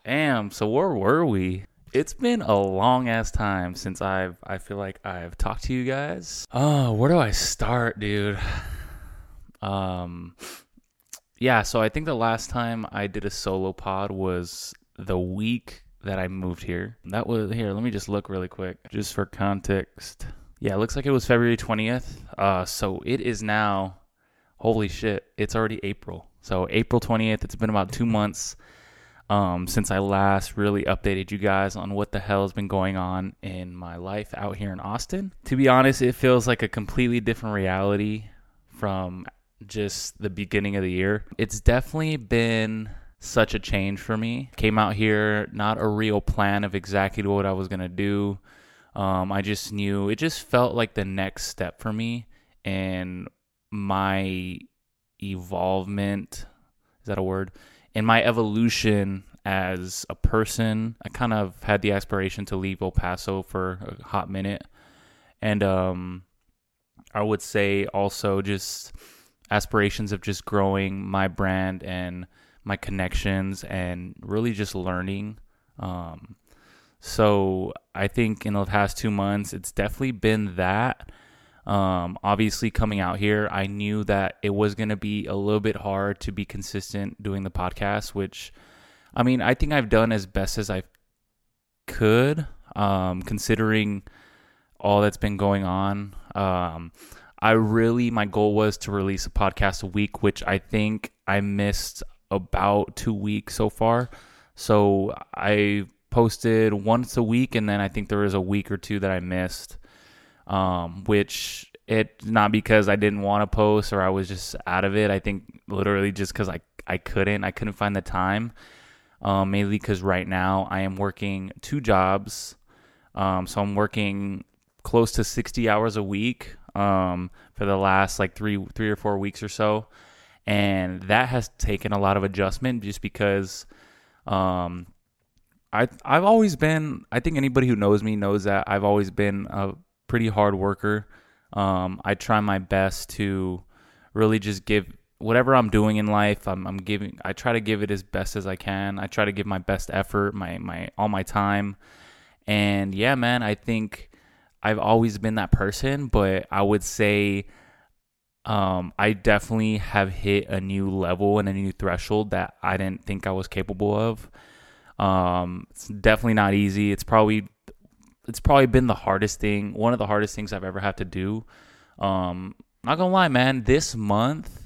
Damn, so where were we? It's been a long ass time since I feel like I've talked to you guys. Oh, where do I start, dude? Um yeah, so I think the last time I did a solo pod was the week that I moved here. That was here, let me just look really quick just for context. Yeah, it looks like it was February 20th. So it is now, holy shit, it's already April. So April 20th, it's been about 2 months since I last really updated you guys on what the hell has been going on in my life out here in Austin. To be honest, it feels like a completely different reality from just the beginning of the year. It's definitely been such a change for me. Came out here, not a real plan of exactly what I was going to do. I just knew it just felt like the next step for me and my evolvement. Is that a word? In my evolution as a person. I kind of had the aspiration to leave El Paso for a hot minute. And I would say also just aspirations of just growing my brand and my connections and really just learning. So I think in the past 2 months, it's definitely been that. Obviously coming out here, I knew that it was going to be a little bit hard to be consistent doing the podcast, which, I mean, I think I've done as best as I could, considering all that's been going on. My goal was to release a podcast a week, which I think I missed about 2 weeks so far. So I posted once a week, and then I think there was a week or two that I missed. Which it not because I didn't want to post or I was just out of it. I think literally just because I couldn't find the time. Mainly because right now I am working 2 jobs. So I'm working close to 60 hours a week for the last like three or 4 weeks or so. And that has taken a lot of adjustment just because I've always been, I think anybody who knows me knows that I've always been a pretty hard worker. I try my best to really just give whatever I'm doing in life. I try to give it as best as I can. I try to give my best effort, all my time. And yeah, man, I think I've always been that person, but I would say I definitely have hit a new level and a new threshold that I didn't think I was capable of. It's definitely not easy. It's probably been the hardest thing, one of the hardest things I've ever had to do. Not gonna lie, man, this month,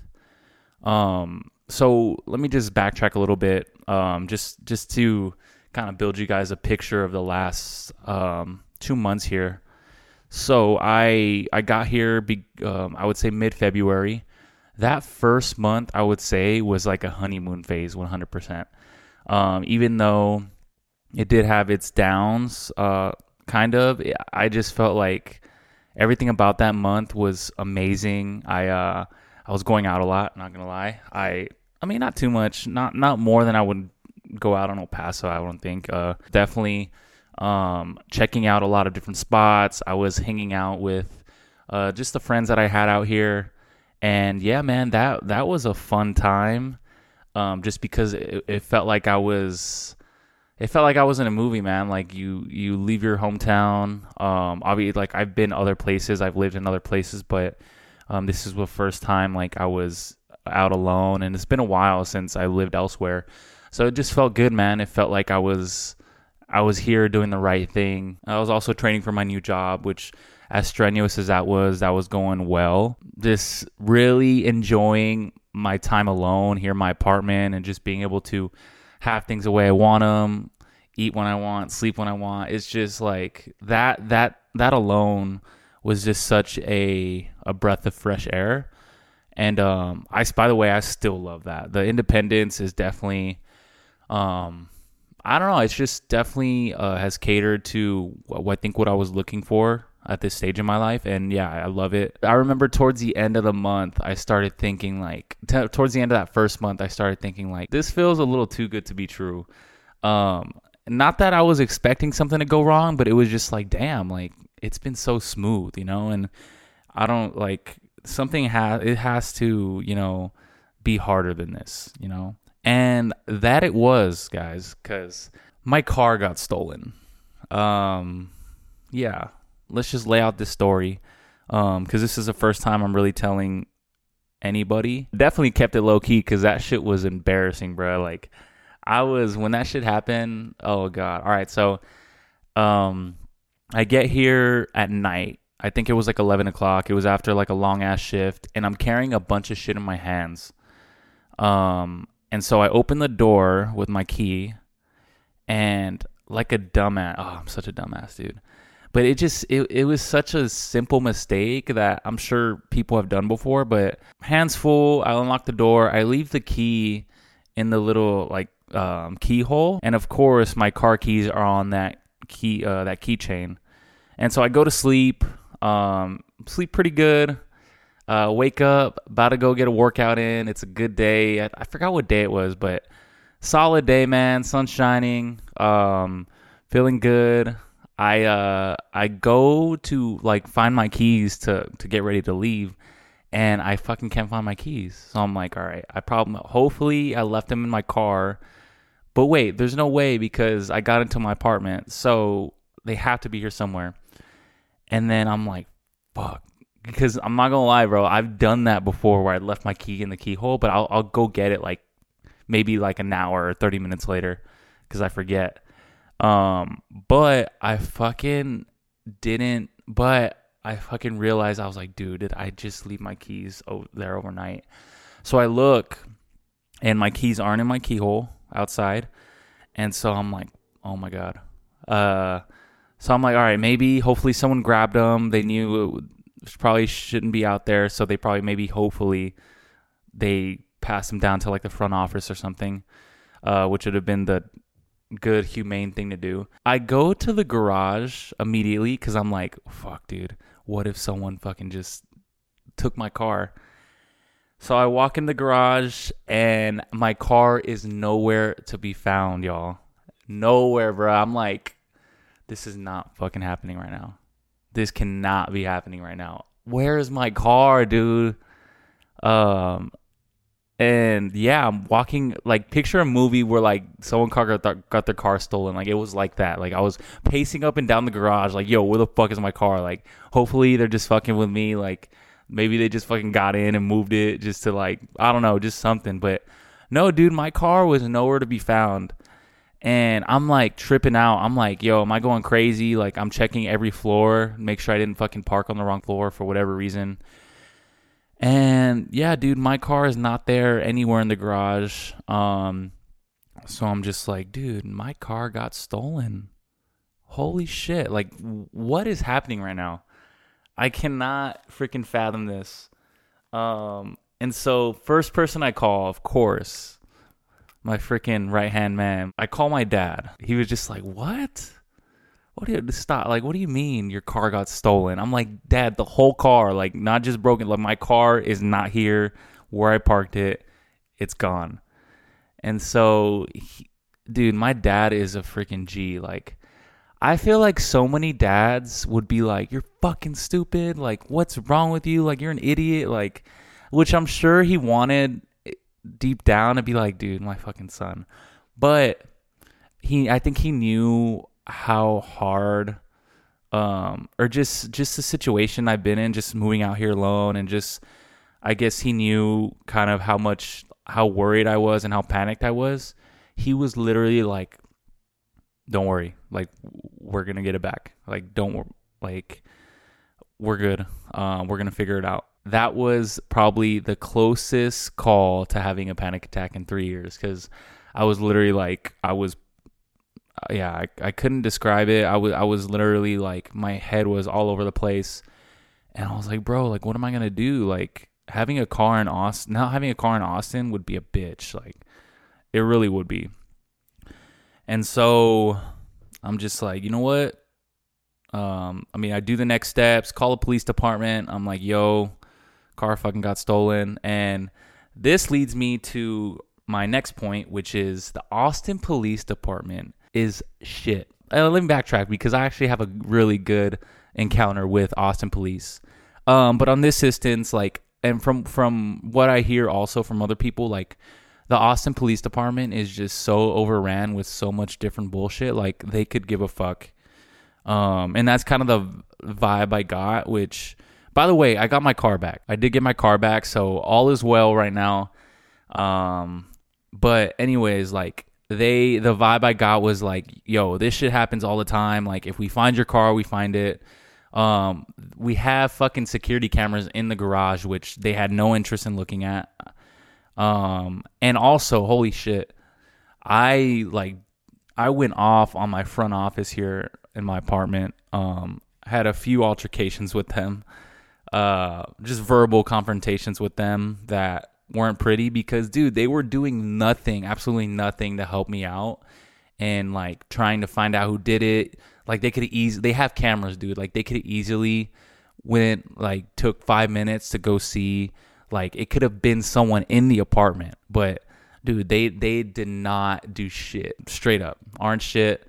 so let me just backtrack a little bit, just to kind of build you guys a picture of the last 2 months here. So I got here, I would say mid-February. That first month, I would say, was like a honeymoon phase, 100%. Even though it did have its downs, kind of, I just felt like everything about that month was amazing. I was going out a lot, not gonna lie. I mean, not too much, not more than I would go out on El Paso, I don't think. Definitely checking out a lot of different spots. I was hanging out with just the friends that I had out here. And yeah, man, that was a fun time. Just because it felt like I was in a movie, man. Like you leave your hometown. Obviously, like I've been other places, I've lived in other places, but this is the first time like I was out alone, and it's been a while since I lived elsewhere. So it just felt good, man. It felt like I was here doing the right thing. I was also training for my new job, which, as strenuous as that was going well. Just really enjoying my time alone here in my apartment and just being able to have things the way I want them, eat when I want, sleep when I want. It's just like that alone was just such a breath of fresh air. And by the way, I still love that. The independence is definitely, I don't know, it's just definitely has catered to I think what I was looking for at this stage in my life. And yeah, I love it. I remember towards the end of the month, I started thinking like, towards the end of that first month, I started thinking like, this feels a little too good to be true. Not that I was expecting something to go wrong, but it was just like, damn, like it's been so smooth, and I don't like it has to, be harder than this, And that it was, guys, because my car got stolen. Yeah, let's just lay out this story, because this is the first time I'm really telling anybody. Definitely kept it low key because that shit was embarrassing, bro. Like, when that shit happened, oh god. All right, so I get here at night. I think it was like 11 o'clock. It was after like a long ass shift, and I'm carrying a bunch of shit in my hands. And so I open the door with my key, and like a dumbass. Oh, I'm such a dumbass, dude. But it was such a simple mistake that I'm sure people have done before. But hands full, I unlock the door. I leave the key in the little like keyhole, and of course my car keys are on that keychain. And so I go to sleep. Sleep pretty good. Wake up, about to go get a workout in. It's a good day. I forgot what day it was, but solid day, man. Sun shining. Feeling good. I go to like find my keys to get ready to leave, and I fucking can't find my keys. So I'm like, all right, hopefully I left them in my car. But wait, there's no way because I got into my apartment, so they have to be here somewhere. And then I'm like, fuck. Because I'm not gonna lie, bro, I've done that before where I left my key in the keyhole, but I'll go get it like maybe like an hour or 30 minutes later because I forget. But I fucking didn't. But I fucking realized, I was like, dude, did I just leave my keys there overnight? So I look, and my keys aren't in my keyhole outside, and so I'm like, oh my god. So I'm like, all right, maybe hopefully someone grabbed them. They knew it probably shouldn't be out there, so they probably hopefully they passed them down to like the front office or something, which would have been the good, humane thing to do. I go to the garage immediately because I'm like, fuck, dude, what if someone fucking just took my car? So I walk in the garage, and my car is nowhere to be found, y'all. Nowhere, bro. I'm like, this is not fucking happening right now. This cannot be happening right now. Where is my car, dude? And yeah, I'm walking, like, picture a movie where like someone got their car stolen. Like, it was like that. Like, I was pacing up and down the garage, like, yo, where the fuck is my car? Like, hopefully they're just fucking with me. Like, maybe they just fucking got in and moved it just to, like, I don't know, just something. But no, dude, my car was nowhere to be found. And I'm like tripping out. I'm like, yo, am I going crazy? Like, I'm checking every floor, make sure I didn't fucking park on the wrong floor for whatever reason. And yeah, dude, my car is not there anywhere in the garage. So I'm just like, dude, my car got stolen. Holy shit. Like, what is happening right now? I cannot freaking fathom this. And so first person I call, of course, my freaking right-hand man. I call my dad. He was just like, what? What do you stop? Like, what do you mean your car got stolen? I'm like, Dad, the whole car, like, not just broken. Like, my car is not here where I parked it. It's gone. And so, dude, my dad is a freaking G. Like, I feel like so many dads would be like, you're fucking stupid. Like, what's wrong with you? Like, you're an idiot. Like, which I'm sure he wanted deep down to be like, dude, my fucking son. But I think he knew how hard, or just the situation I've been in, just moving out here alone, and just, I guess he knew kind of how worried I was and how panicked I was. He was literally like, don't worry, like, we're gonna get it back. Like, we're good. We're gonna figure it out. That was probably the closest call to having a panic attack in 3 years, because I was literally like, I couldn't describe it. I was literally like, my head was all over the place, and I was like, bro, like, what am I gonna do? Like, not having a car in Austin would be a bitch. Like, it really would be. And so I'm just like, you know what? I do the next steps, call the police department. I'm like, yo, car fucking got stolen. And this leads me to my next point, which is the Austin Police Department is shit. Let me backtrack, because I actually have a really good encounter with Austin police. But on this instance, like, and from what I hear also from other people, like, the Austin Police Department is just so overran with so much different bullshit. Like, they could give a fuck. And that's kind of the vibe I got, which, by the way, I got my car back. I did get my car back, so all is well right now. But anyways, like, the vibe I got was like, yo, this shit happens all the time. Like, if we find your car, we find it. We have fucking security cameras in the garage, which they had no interest in looking at. And also, holy shit, I went off on my front office here in my apartment. Had a few altercations with them, just verbal confrontations with them that weren't pretty because, dude, they were doing nothing, absolutely nothing to help me out and like trying to find out who did it. Like, they have cameras, dude. Like, they could easily took 5 minutes to go see. Like, it could have been someone in the apartment, but dude, they did not do shit. Straight up, aren't shit.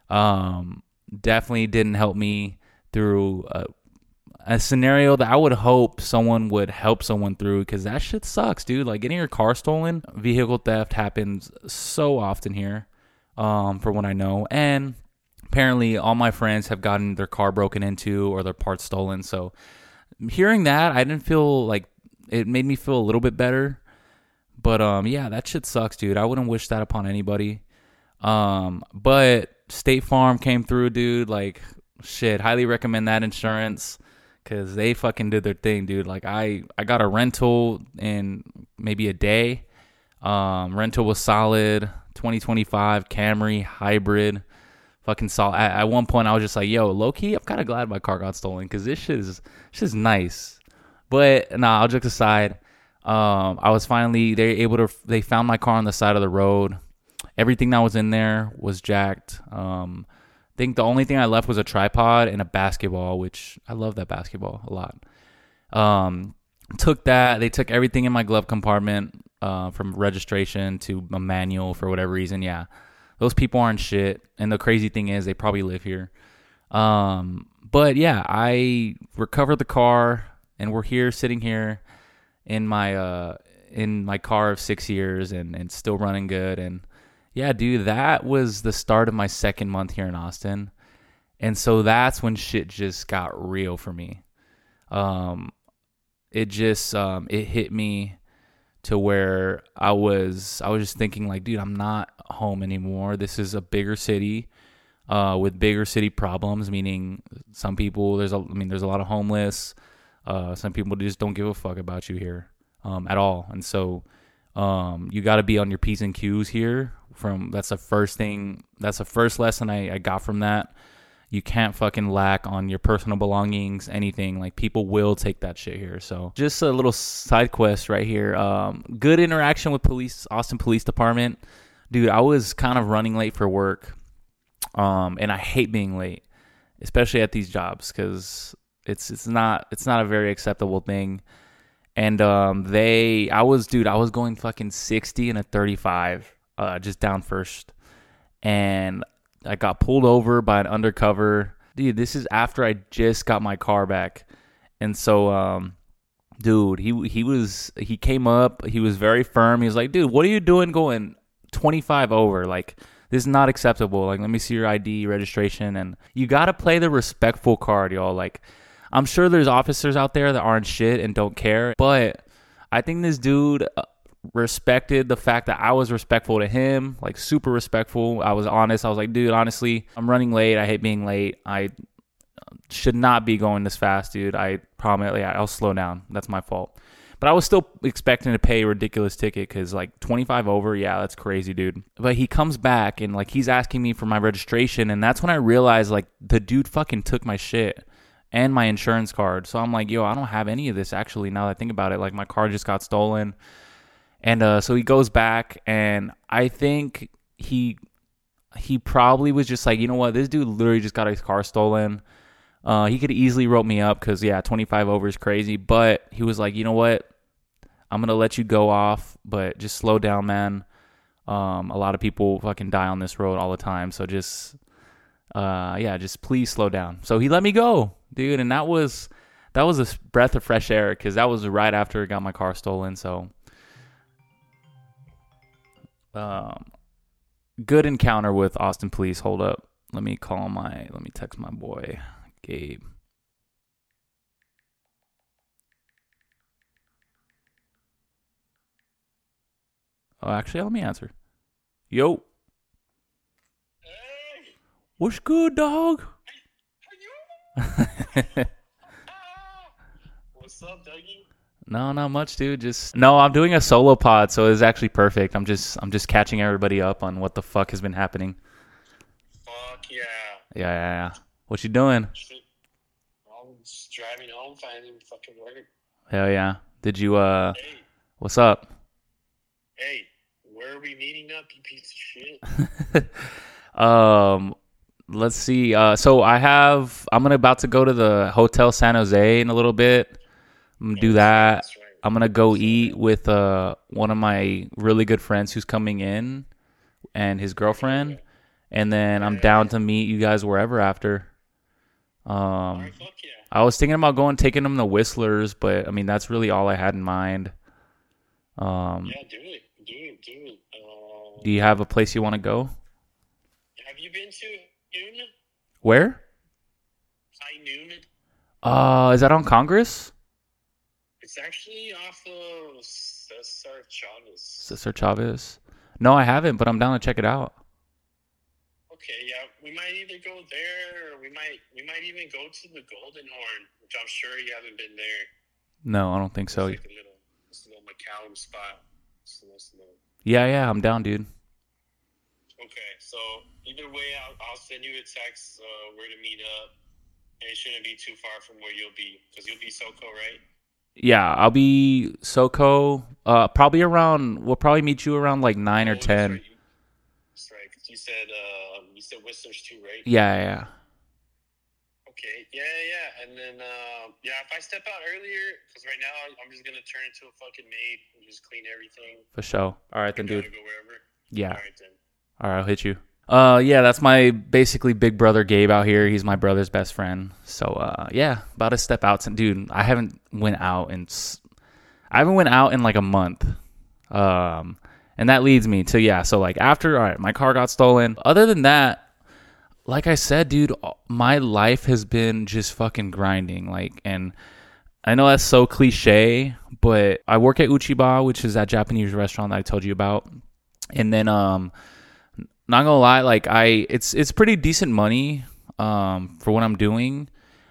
Definitely didn't help me through a scenario that I would hope someone would help someone through, because that shit sucks, dude. Like, getting your car stolen, vehicle theft happens so often here, from what I know, and apparently all my friends have gotten their car broken into or their parts stolen. So hearing that, I didn't feel like it made me feel a little bit better. But yeah, that shit sucks, dude. I wouldn't wish that upon anybody. But State Farm came through, dude. Like, shit, highly recommend that insurance, because they fucking did their thing, dude. Like, I got a rental in maybe a day. Rental was solid. 2025 Camry hybrid. Fucking solid. At one point, I was just like, yo, low-key, I'm kind of glad my car got stolen, because this shit is nice. But, nah, all jokes aside, I was finally, they found my car on the side of the road. Everything that was in there was jacked. I think the only thing I left was a tripod and a basketball, which I love that basketball a lot. Took that. They took everything in my glove compartment, from registration to a manual for whatever reason. Yeah, those people aren't shit. And the crazy thing is, they probably live here. But yeah, I recovered the car, and we're here, sitting here in my car of 6 years, and still running good. And yeah, dude, that was the start of my second month here in Austin. And so that's when shit just got real for me. It hit me to where I was just thinking, like, dude, I'm not home anymore. This is a bigger city, with bigger city problems, meaning some people, there's a lot of homeless. Some people just don't give a fuck about you here, at all. And so, you got to be on your P's and Q's here. That's the first lesson I got from that. You can't fucking lack on your personal belongings, anything. Like, people will take that shit here. So just a little side quest right here. Good interaction with Austin Police Department. Dude, I was kind of running late for work. And I hate being late, especially at these jobs, because it's not a very acceptable thing. And I was going fucking 60 and a 35, just down first. And I got pulled over by an undercover. Dude, this is after I just got my car back. And so, dude, he came up, he was very firm. He was like, dude, what are you doing going 25 over? Like, this is not acceptable. Like, let me see your ID, registration. And you got to play the respectful card, y'all. Like, I'm sure there's officers out there that aren't shit and don't care, but I think this dude respected the fact that I was respectful to him, like, super respectful. I was honest. I was like, dude, honestly, I'm running late. I hate being late. I should not be going this fast, dude. I promise. Yeah, I'll slow down. That's my fault. But I was still expecting to pay a ridiculous ticket, because, like, 25 over, yeah, that's crazy, dude. But he comes back and, like, he's asking me for my registration, and that's when I realized, like, the dude fucking took my shit and my insurance card. So I'm like, yo, I don't have any of this, actually, now that I think about it. Like, my car just got stolen. And so he goes back, and I think he probably was just like, you know what, this dude literally just got his car stolen. He could easily wrote me up, because, yeah, 25 over is crazy. But he was like, you know what, I'm going to let you go off, but just slow down, man. A lot of people fucking die on this road all the time. So just please slow down. So he let me go, dude. And that was a breath of fresh air, because that was right after I got my car stolen. So Um, good encounter with Austin police. Hold up. Let me text my boy, Gabe. Oh, actually, let me answer. Yo. Hey, What's good, dog? what's up, Dougie? No, not much, dude. No, I'm doing a solo pod, so it's actually perfect. I'm just catching everybody up on what the fuck has been happening. Fuck yeah. Yeah. What you doing? Shit. I'm just driving home, finding fucking work. Hell yeah. Did you Hey, what's up? hey, where are we meeting up, you piece of shit? um let's see. I'm about to go to the Hotel San Jose in a little bit. I'm gonna do Oh, that's right, that. that's right. I'm gonna go So, eat with one of my really good friends who's coming in and his okay, girlfriend, and then I'm yeah. down to meet you guys wherever after. Alright, Um, fuck yeah. I was thinking about taking them to Whistler's, but I mean that's really all I had in mind. Um, Yeah, do it, do it, do it. do you have a place you want to go? Have you been to Noon? Where? High Noon? Is that on Congress? It's actually off of Cesar Chavez. Sister Chavez? No, I haven't, but I'm down to check it out. Okay, yeah, we might either go there, or we might even go to the Golden Horn, which I'm sure you haven't been there. No, I don't think It's so. like it's a little McCallum spot. It's a nice little. Yeah, I'm down, dude. Okay, so either way, I'll send you a text where to meet up, and it shouldn't be too far from where you'll be, because you'll be SoCo, right? Yeah, I'll be SoCo. Probably around. We'll probably meet you around like 9 or Oh, that's 10. right. That's right. Because you said Whistler's too, right? Yeah. Okay. Yeah. And then yeah, if I step out earlier, because right now I'm just gonna turn into a fucking maid and just clean everything. For sure. All right I then, gotta dude. go wherever. Yeah. All right then. All right, I'll hit you. Yeah, that's my basically big brother Gabe out here. He's my brother's best friend. So, yeah, about to step out. Dude, I haven't went out in like a month. And that leads me to, yeah, so like after, all right, my car got stolen. Other than that, like I said, dude, my life has been just fucking grinding. Like, and I know that's so cliche, but I work at Uchiba, which is that Japanese restaurant that I told you about. And then, not gonna lie, like it's pretty decent money, for what I'm doing.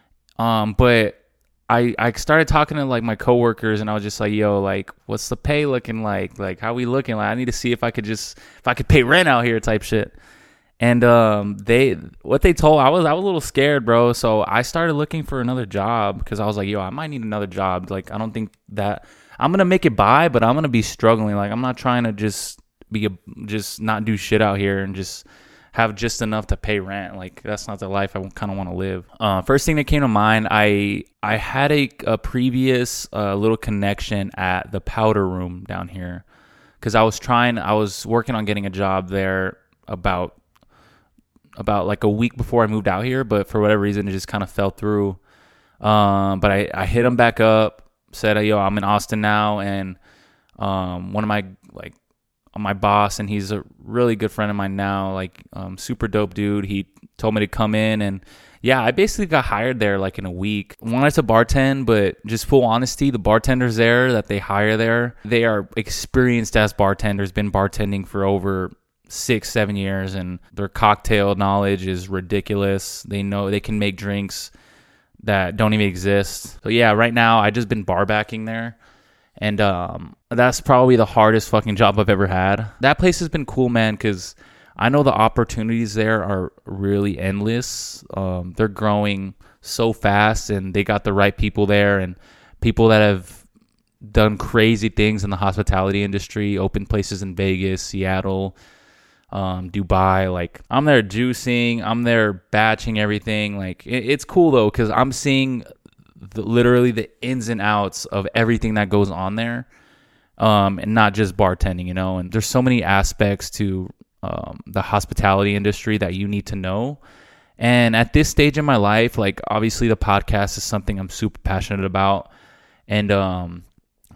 But I started talking to like my coworkers, and I was just like, yo, like, what's the pay looking like? Like, how we looking? Like, I need to see if I could pay rent out here, type shit. And they told, I was a little scared, bro. So I started looking for another job because I was like, yo, I might need another job. Like, I don't think that I'm gonna make it by, but I'm gonna be struggling. Like, I'm not trying to just not do shit out here and just have just enough to pay rent. Like, that's not the life I kind of want to live. First thing that came to mind, I had a previous little connection at the powder room down here because I was working on getting a job there about like a week before I moved out here, but for whatever reason it just kind of fell through. But I hit him back up, said, yo, I'm in Austin now, and one of my boss, and he's a really good friend of mine now, like super dope dude. He told me to come in, and yeah, I basically got hired there like in a week. Wanted to bartend, but just full honesty, the bartenders there that they hire there, they are experienced as bartenders, been bartending for over 6-7 years, and their cocktail knowledge is ridiculous. They know they can make drinks that don't even exist. So yeah, right now I just been bar backing there. And that's probably the hardest fucking job I've ever had. That place has been cool, man, because I know the opportunities there are really endless. They're growing so fast, and they got the right people there, and people that have done crazy things in the hospitality industry, open places in Vegas, Seattle, Dubai. Like, I'm there juicing, I'm there batching everything. Like, it's cool though, because I'm seeing literally the ins and outs of everything that goes on there, and not just bartending, you know. And there's so many aspects to the hospitality industry that you need to know. And at this stage in my life, like, obviously the podcast is something I'm super passionate about, and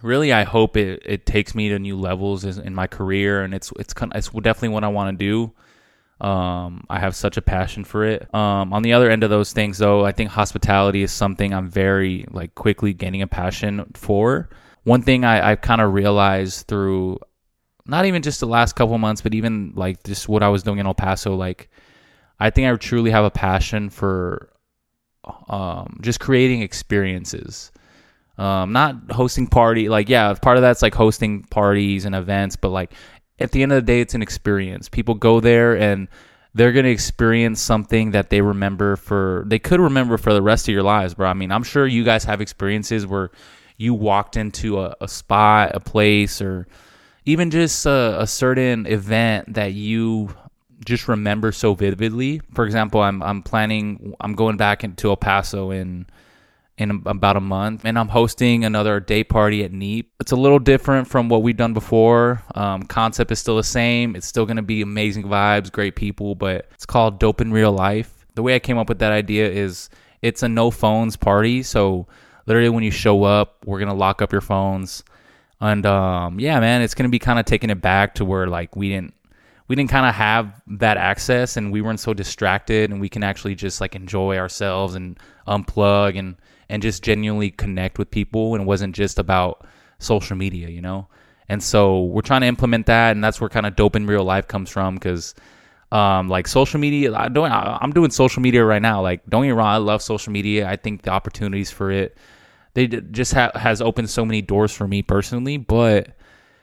really, I hope it takes me to new levels in my career, and it's definitely what I want to do. I have such a passion for it. On the other end of those things, though, I think hospitality is something I'm very like quickly gaining a passion for. One thing I kind of realized through not even just the last couple months, but even like just what I was doing in El Paso, like I think I truly have a passion for just creating experiences. Not hosting party, like, yeah, part of that's like hosting parties and events, but like at the end of the day, it's an experience. People go there and they're going to experience something that they could remember for the rest of your lives, bro. I mean, I'm sure you guys have experiences where you walked into a spot, a place, or even just a certain event that you just remember so vividly. For example, I'm going back into El Paso in about a month, and I'm hosting another day party at Neep. It's a little different from what we've done before. Concept is still the same. It's still going to be amazing vibes, great people, but it's called Dope in Real Life. The way I came up with that idea is it's a no phones party. So literally when you show up, we're going to lock up your phones. And yeah, man, it's going to be kind of taking it back to where like we didn't kind of have that access, and we weren't so distracted, and we can actually just like enjoy ourselves and unplug and just genuinely connect with people. And it wasn't just about social media, you know? And so we're trying to implement that, and that's where kind of Dope in Real Life comes from, because like social media, I'm doing social media right now. Like, don't get me wrong, I love social media. I think the opportunities for it, they just has opened so many doors for me personally. But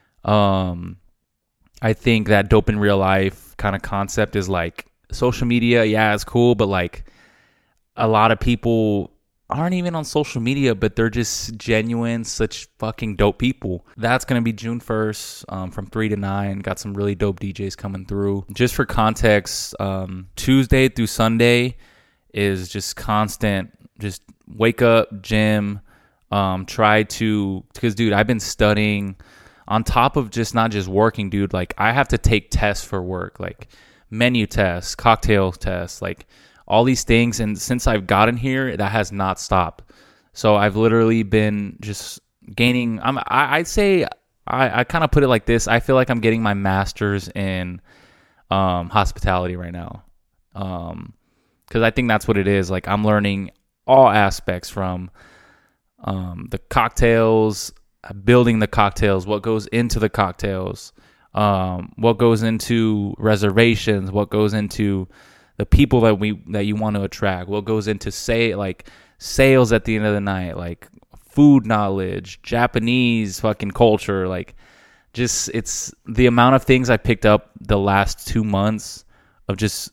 I think that Dope in Real Life kind of concept is like social media, yeah, it's cool, but like a lot of people aren't even on social media, but they're just genuine, such fucking dope people. That's going to be June 1st from 3 to 9. Got some really dope DJs coming through. Just for context, Tuesday through Sunday is just constant, just wake up, gym, because dude, I've been studying on top of just not just working, dude. Like I have to take tests for work, like menu tests, cocktail tests, like all these things. And since I've gotten here, that has not stopped. So I've literally been just gaining. I'd say I kind of put it like this. I feel like I'm getting my master's in hospitality right now. Because I think that's what it is. Like I'm learning all aspects from the cocktails, building the cocktails, what goes into the cocktails, what goes into reservations, what goes into the people that you want to attract, what goes into sales at the end of the night, like food knowledge, Japanese fucking culture, like just it's the amount of things I picked up the last 2 months of just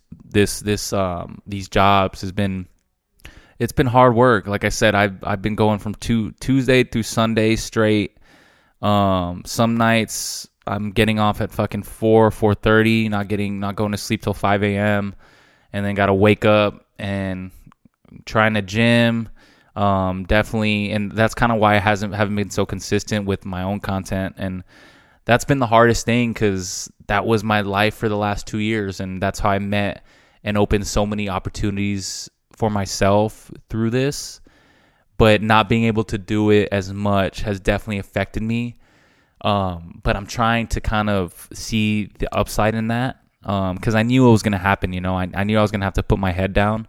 these jobs it's been hard work. Like I said, I've been going from Tuesday through Sunday straight. Some nights I'm getting off at fucking 4:30, not going to sleep till 5 a.m. and then gotta wake up and trying to gym. Definitely, and that's kind of why I haven't been so consistent with my own content, and that's been the hardest thing because that was my life for the last 2 years, and that's how I met and opened so many opportunities for myself through this. But not being able to do it as much has definitely affected me. But I'm trying to kind of see the upside in that. Because I knew it was going to happen, you know. I knew I was going to have to put my head down.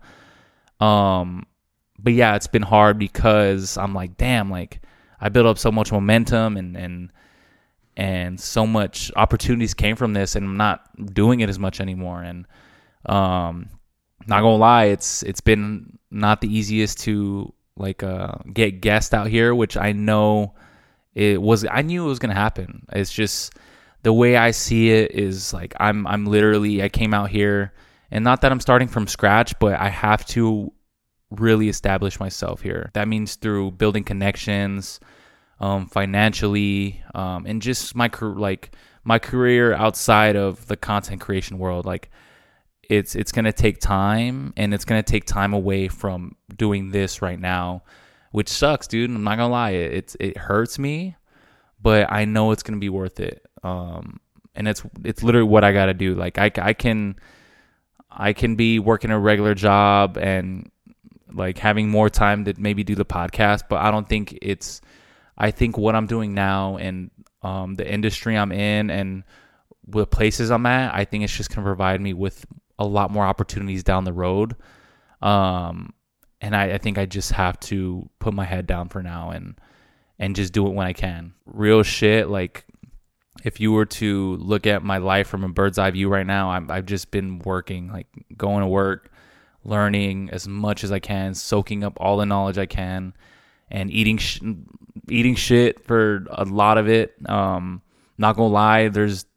But yeah, it's been hard because I'm like, damn, like I built up so much momentum and so much opportunities came from this, and I'm not doing it as much anymore. And not gonna lie, it's been not the easiest to like get guests out here, which I know I knew it was gonna happen. It's just the way I see it is like I'm literally, I came out here, and not that I'm starting from scratch, but I have to really establish myself here. That means through building connections, financially, and just my career outside of the content creation world. Like it's gonna take time, and it's gonna take time away from doing this right now, which sucks, dude. I'm not gonna lie, it hurts me, but I know it's gonna be worth it. And it's literally what I gotta do. Like I can be working a regular job and like having more time to maybe do the podcast, but I don't think I think what I'm doing now and the industry I'm in and the places I'm at, I think it's just going to provide me with a lot more opportunities down the road. And I think I just have to put my head down for now and just do it when I can. Real shit, like if you were to look at my life from a bird's eye view right now, I've just been working, like going to work, learning as much as I can, soaking up all the knowledge I can, and eating shit for a lot of it. Not gonna lie,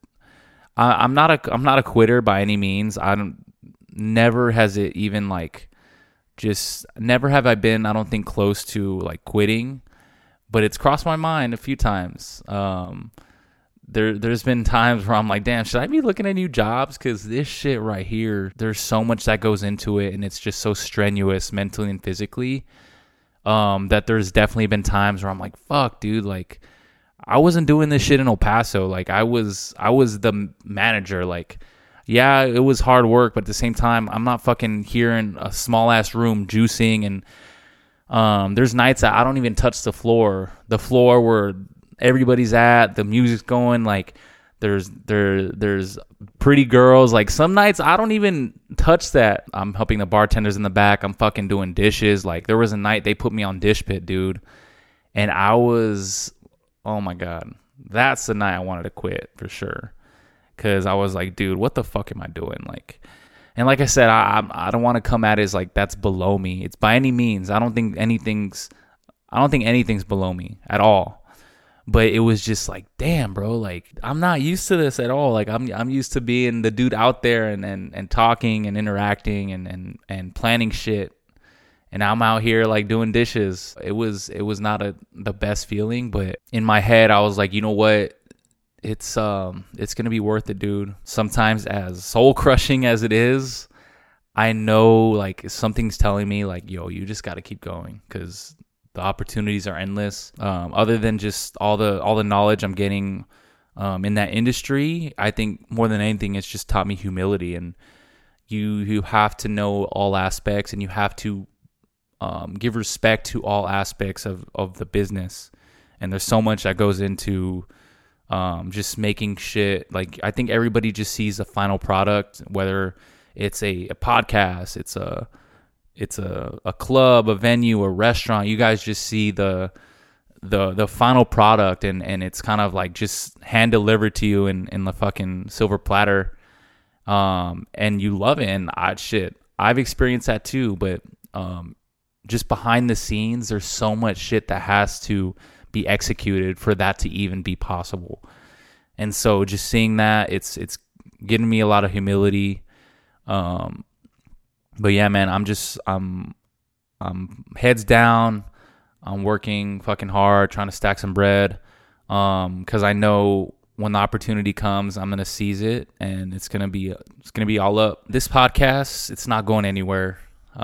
I'm not a quitter by any means. Never has it even like, just never have I been, I don't think, close to like quitting, but it's crossed my mind a few times. There's been times where I'm like, damn, should I be looking at new jobs? Because this shit right here, there's so much that goes into it, and it's just so strenuous mentally and physically, that there's definitely been times where I'm like, fuck, dude, like I wasn't doing this shit in El Paso. Like I was the manager. Like, yeah, it was hard work, but at the same time, I'm not fucking here in a small ass room juicing. And there's nights that I don't even touch the floor where everybody's at, the music's going. Like there's pretty girls. Like some nights I don't even touch that. I'm helping the bartenders in the back. I'm fucking doing dishes. Like there was a night they put me on dish pit, dude, and I was, oh my God, that's the night I wanted to quit for sure. Cause I was like, dude, what the fuck am I doing? Like, and like I said, I don't want to come at it as like that's below me. It's by any means. I don't think anything's below me at all. But it was just like, damn, bro, like I'm not used to this at all. Like I'm used to being the dude out there and talking and interacting and planning shit. And I'm out here like doing dishes. It was not the best feeling, but in my head I was like, you know what? It's gonna be worth it, dude. Sometimes, as soul crushing as it is, I know like something's telling me like, yo, you just got to keep going because the opportunities are endless. Other than just all the knowledge I'm getting in that industry, I think more than anything, it's just taught me humility. And you have to know all aspects, and you have to give respect to all aspects of the business. And there's so much that goes into just making shit. Like I think everybody just sees the final product, whether it's a podcast, it's a club, a venue, a restaurant. You guys just see the final product, and it's kind of like just hand delivered to you in the fucking silver platter, and you love it. And I've experienced that too, but just behind the scenes, there's so much shit that has to be executed for that to even be possible. And so just seeing that, it's getting me a lot of humility. But yeah, man, I'm heads down. I'm working fucking hard, trying to stack some bread. Cause I know when the opportunity comes, I'm going to seize it, and it's going to be all up. This podcast, it's not going anywhere.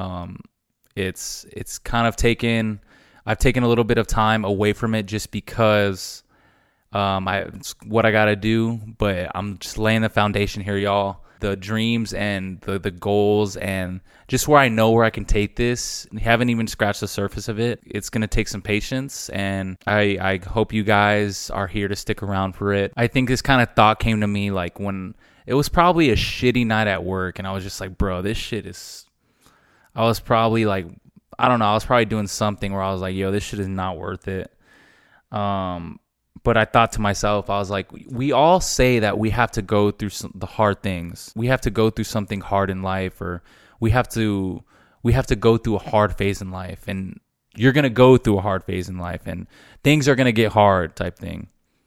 It's kind of I've taken a little bit of time away from it just because it's what I got to do, but I'm just laying the foundation here, y'all. The dreams and the goals and just where I know where I can take this. We haven't even scratched the surface of it. It's going to take some patience, and I hope you guys are here to stick around for it. I think this kind of thought came to me like when it was probably a shitty night at work, and I was just like, bro, this shit is... I was probably like, I don't know, I was probably doing something where I was like, yo, this shit is not worth it. But I thought to myself, I was like, we all say that we have to go through the hard things. We have to go through something hard in life, or we have to go through a hard phase in life. And you're going to go through a hard phase in life, and things are going to get hard type thing.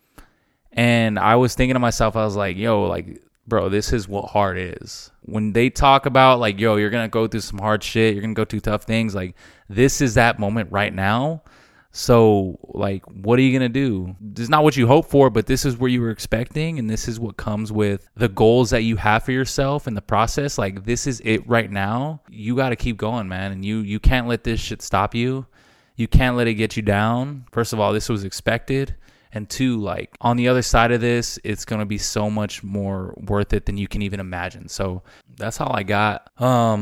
And I was thinking to myself, I was like, yo, like, bro, this is what hard is. When they talk about like, yo, you're going to go through some hard shit, you're going to go through tough things, like this is that moment right now. So like, what are you going to do? This is not what you hope for, but this is where you were expecting. And this is what comes with the goals that you have for yourself in the process. Like this is it right now. You got to keep going, man. And you can't let this shit stop you. You can't let it get you down. First of all, this was expected. And two, like on the other side of this, it's going to be so much more worth it than you can even imagine. So that's all I got.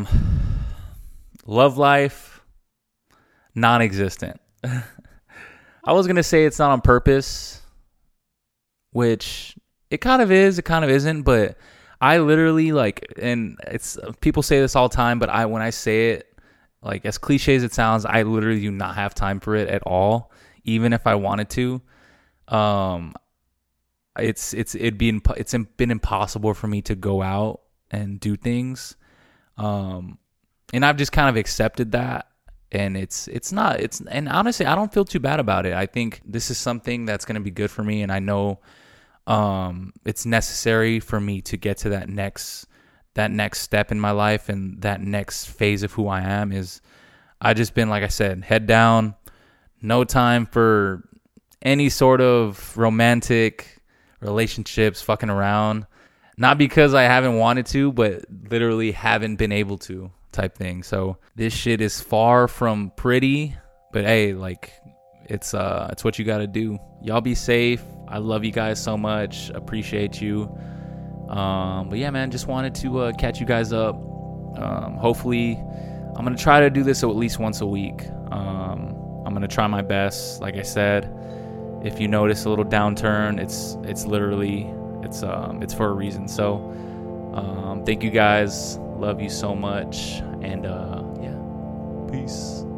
Love life, non-existent. I was gonna say it's not on purpose, which it kind of is, it kind of isn't, but I literally like, and it's people say this all the time, but when I say it, like as cliche as it sounds, I literally do not have time for it at all, even if I wanted to. Um, it's been impossible for me to go out and do things, and I've just kind of accepted that. And and honestly, I don't feel too bad about it. I think this is something that's going to be good for me, and I know it's necessary for me to get to that next step in my life, and that next phase of who I am is I just been, like I said, head down, no time for any sort of romantic relationships, fucking around. Not because I haven't wanted to, but literally haven't been able to, type thing. So this shit is far from pretty, but hey, like it's what you gotta do. Y'all be safe. I love you guys so much. Appreciate you. But yeah, man, just wanted to catch you guys up. Hopefully, I'm gonna try to do this at least once a week. I'm gonna try my best. Like I said, if you notice a little downturn, it's literally it's for a reason. So thank you guys. Love you so much, and yeah, peace.